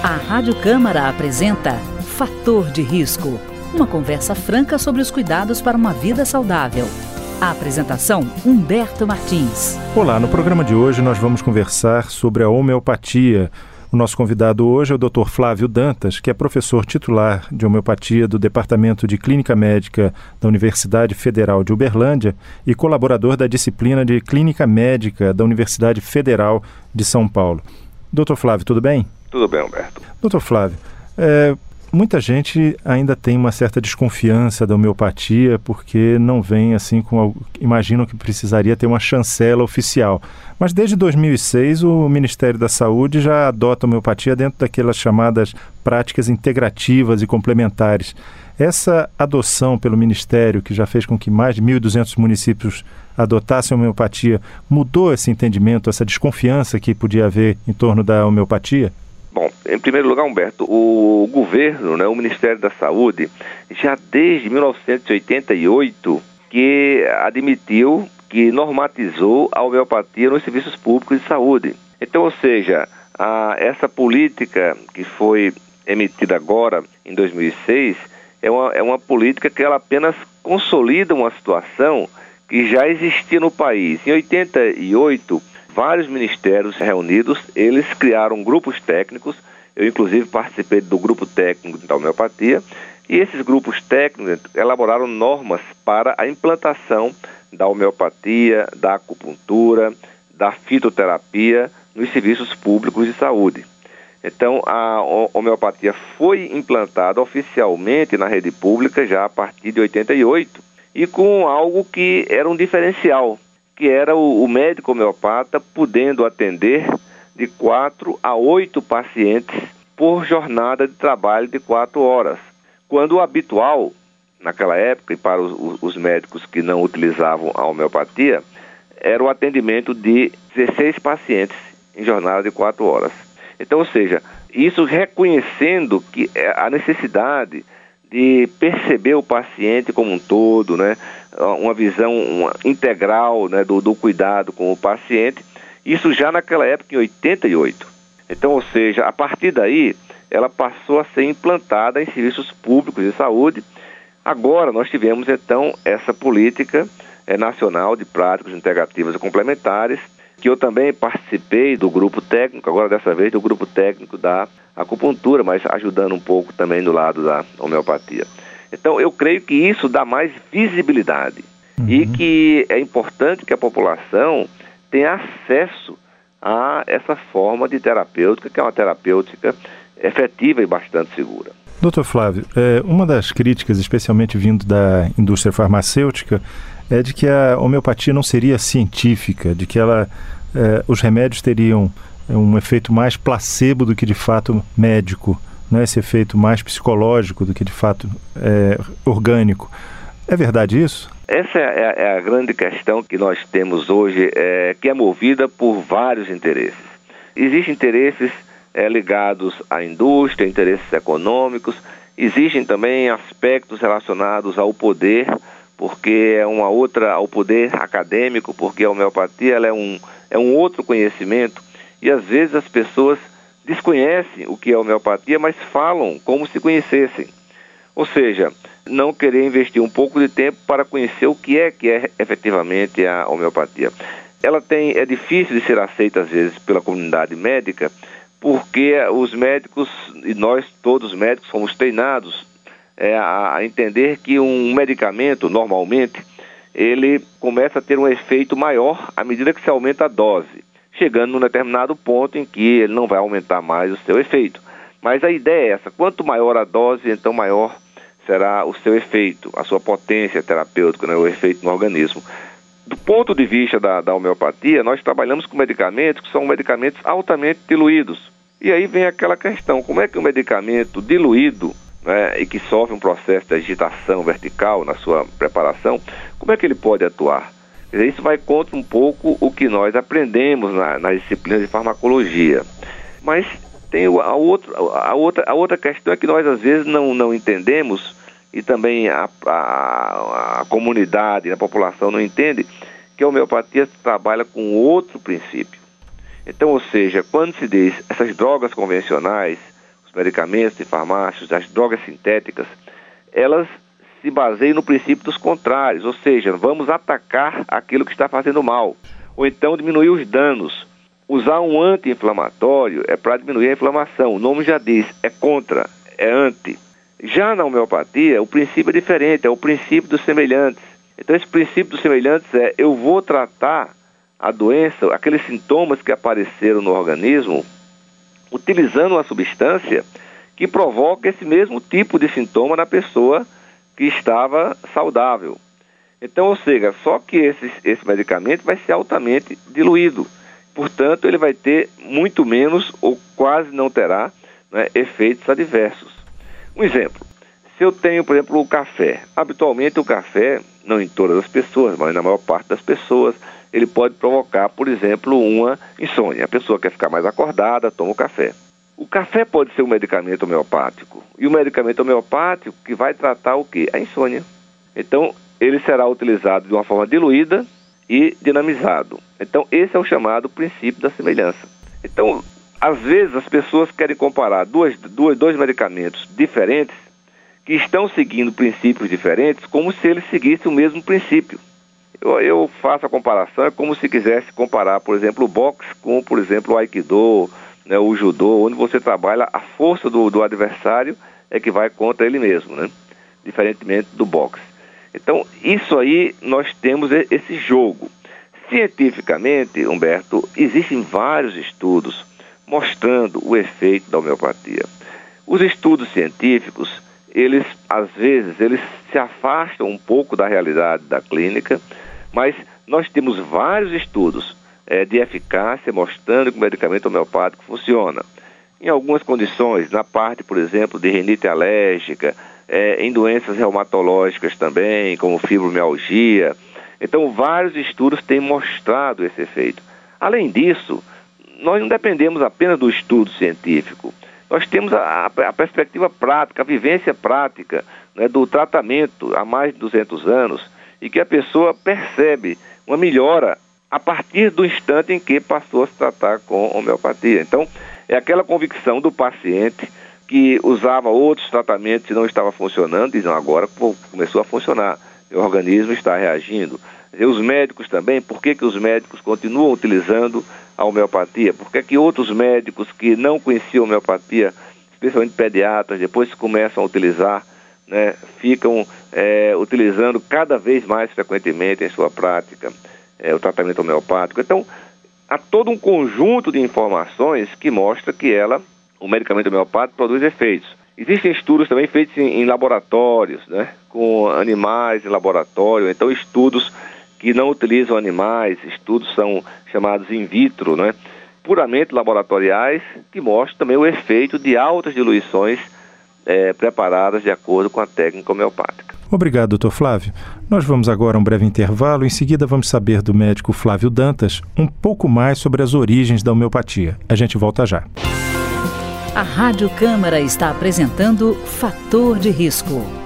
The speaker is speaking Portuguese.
A Rádio Câmara apresenta Fator de Risco, uma conversa franca sobre os cuidados para uma vida saudável. A apresentação, Humberto Martins. Olá, no programa de hoje nós vamos conversar sobre a homeopatia. O nosso convidado hoje é o Dr. Flávio Dantas, que é professor titular de homeopatia do Departamento de Clínica Médica da Universidade Federal de Uberlândia e colaborador da disciplina de Clínica Médica da Universidade Federal de São Paulo. Dr. Flávio, tudo bem? Tudo bem, Humberto. Dr. Flávio, muita gente ainda tem uma certa desconfiança da homeopatia porque não vem assim imaginam que precisaria ter uma chancela oficial. Mas desde 2006 o Ministério da Saúde já adota a homeopatia dentro daquelas chamadas práticas integrativas e complementares. Essa adoção pelo Ministério, que já fez com que mais de 1.200 municípios adotassem a homeopatia, mudou esse entendimento, essa desconfiança que podia haver em torno da homeopatia? Bom, em primeiro lugar, Humberto, o governo, o Ministério da Saúde, já desde 1988, que admitiu, que normatizou a homeopatia nos serviços públicos de saúde. Então, ou seja, essa política que foi emitida agora, em 2006, é uma política que ela apenas consolida uma situação que já existia no país. Em 88, vários ministérios reunidos, eles criaram grupos técnicos. Eu, inclusive, participei do grupo técnico da homeopatia, e esses grupos técnicos elaboraram normas para a implantação da homeopatia, da acupuntura, da fitoterapia nos serviços públicos de saúde. Então, a homeopatia foi implantada oficialmente na rede pública já a partir de 88, e com algo que era um diferencial, que era o médico homeopata podendo atender de 4 a 8 pacientes por jornada de trabalho de 4 horas. Quando o habitual, naquela época, e para os médicos que não utilizavam a homeopatia, era o atendimento de 16 pacientes em jornada de 4 horas. Então, ou seja, isso reconhecendo que a necessidade de perceber o paciente como um todo, uma visão integral, do cuidado com o paciente, isso já naquela época, em 88. Então, ou seja, a partir daí, ela passou a ser implantada em serviços públicos de saúde. Agora, nós tivemos, então, essa política nacional de práticas integrativas e complementares, que eu também participei do grupo técnico, agora dessa vez do grupo técnico da acupuntura, mas ajudando um pouco também do lado da homeopatia. Então, eu creio que isso dá mais visibilidade e que é importante que a população tenha acesso a essa forma de terapêutica, que é uma terapêutica efetiva e bastante segura. Dr. Flávio, uma das críticas, especialmente vindo da indústria farmacêutica, é de que a homeopatia não seria científica, de que os remédios teriam um efeito mais placebo do que de fato médico, esse efeito mais psicológico do que de fato orgânico. É verdade isso? Essa é a grande questão que nós temos hoje, que é movida por vários interesses. Existem interesses ligados à indústria, interesses econômicos, existem também aspectos relacionados ao poder, porque ao poder acadêmico, porque a homeopatia ela é um outro conhecimento, e às vezes as pessoas desconhecem o que é homeopatia, mas falam como se conhecessem. Ou seja, não querer investir um pouco de tempo para conhecer o que é efetivamente a homeopatia. Ela é difícil de ser aceita às vezes pela comunidade médica, porque os médicos, e nós todos os médicos fomos treinados a entender que um medicamento, normalmente, ele começa a ter um efeito maior à medida que se aumenta a dose, chegando num determinado ponto em que ele não vai aumentar mais o seu efeito. Mas a ideia é essa: quanto maior a dose, então maior será o seu efeito, a sua potência terapêutica, o efeito no organismo. Do ponto de vista da homeopatia, nós trabalhamos com medicamentos que são medicamentos altamente diluídos. E aí vem aquela questão: como é que um medicamento diluído, e que sofre um processo de agitação vertical na sua preparação, como é que ele pode atuar? Quer dizer, isso vai contra um pouco o que nós aprendemos nas disciplinas de farmacologia. Mas tem a outra questão é que nós às vezes não entendemos, e também a comunidade, a população não entende, que a homeopatia trabalha com outro princípio. Então, ou seja, quando se diz essas drogas convencionais, medicamentos de farmácias, das drogas sintéticas, elas se baseiam no princípio dos contrários, ou seja, vamos atacar aquilo que está fazendo mal, ou então diminuir os danos. Usar um anti-inflamatório é para diminuir a inflamação, o nome já diz, é contra, é anti. Já na homeopatia, o princípio é diferente, é o princípio dos semelhantes. Então esse princípio dos semelhantes é, eu vou tratar a doença, aqueles sintomas que apareceram no organismo, utilizando uma substância que provoca esse mesmo tipo de sintoma na pessoa que estava saudável. Então, ou seja, só que esse medicamento vai ser altamente diluído. Portanto, ele vai ter muito menos ou quase não terá, né, efeitos adversos. Um exemplo, se eu tenho, por exemplo, o café. Habitualmente o café, não em todas as pessoas, mas na maior parte das pessoas, ele pode provocar, por exemplo, uma insônia. A pessoa quer ficar mais acordada, toma o café. O café pode ser um medicamento homeopático. E o medicamento homeopático que vai tratar o quê? A insônia. Então, ele será utilizado de uma forma diluída e dinamizado. Então, esse é o chamado princípio da semelhança. Então, às vezes as pessoas querem comparar dois medicamentos diferentes que estão seguindo princípios diferentes como se eles seguissem o mesmo princípio. Eu faço a comparação, é como se quisesse comparar, por exemplo, o boxe com, por exemplo, o aikido, né, o judô, onde você trabalha a força do adversário é que vai contra ele mesmo, né? Diferentemente do boxe. Então, isso aí, nós temos esse jogo. Cientificamente, Humberto, existem vários estudos mostrando o efeito da homeopatia. Os estudos científicos, eles, às vezes, eles se afastam um pouco da realidade da clínica, mas nós temos vários estudos de eficácia mostrando que o medicamento homeopático funciona. Em algumas condições, na parte, por exemplo, de rinite alérgica, em doenças reumatológicas também, como fibromialgia. Então, vários estudos têm mostrado esse efeito. Além disso, nós não dependemos apenas do estudo científico. Nós temos a perspectiva prática, a vivência prática, né, do tratamento há mais de 200 anos, e que a pessoa percebe uma melhora a partir do instante em que passou a se tratar com homeopatia. Então, é aquela convicção do paciente que usava outros tratamentos e não estava funcionando, diz, não, agora começou a funcionar, meu organismo está reagindo. E os médicos também, por que os médicos continuam utilizando a homeopatia? Por que outros médicos que não conheciam a homeopatia, especialmente pediatras, depois começam a utilizar, né, ficam utilizando cada vez mais frequentemente em sua prática o tratamento homeopático? Então, há todo um conjunto de informações que mostra que o medicamento homeopático produz efeitos. Existem estudos também feitos em laboratórios, né, com animais em laboratório, então estudos que não utilizam animais, estudos são chamados in vitro, né, puramente laboratoriais, que mostram também o efeito de altas diluições preparadas de acordo com a técnica homeopática. Obrigado, Dr. Flávio. Nós vamos agora a um breve intervalo. Em seguida, vamos saber do médico Flávio Dantas um pouco mais sobre as origens da homeopatia. A gente volta já. A Rádio Câmara está apresentando Fator de Risco.